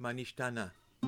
מה נשתנה?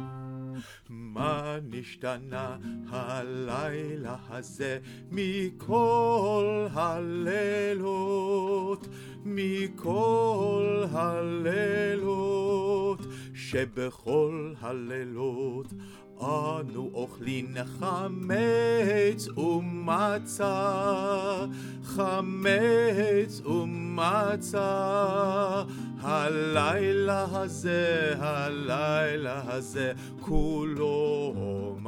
מה נשתנה הלילה הזה מכל הלילות, מכל הלילות, שבכל הלילות אנו אוכלים חמץ ומצה, חמץ ומצה. הלילה הזה, הלילה הזה, כולו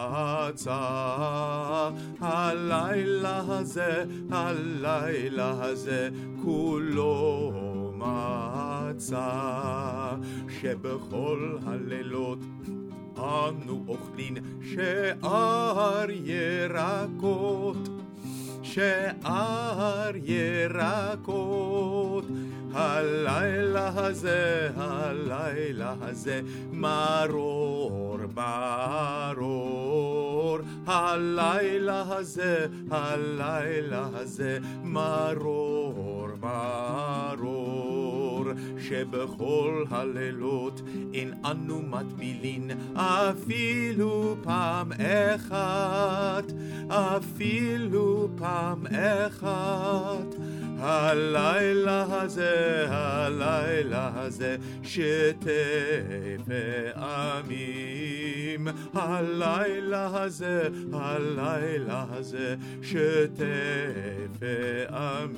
מצה. הלילה הזה, הלילה הזה, כולו מצה. שבכל הלילות אנו אוכלים שאר ירקות, שאר ירקות. הלילה הזה, הלילה הזה, מרור מרור. הלילה הזה, הלילה הזה, מרור מרור. שבכל הלילות אין אנו מטבילין אפילו פעם אחת, אפילו פעם אחת. הלילה הזה, הלילה הזה, שתי פעמים. הלילה הזה, הלילה הזה, שתי פעמים.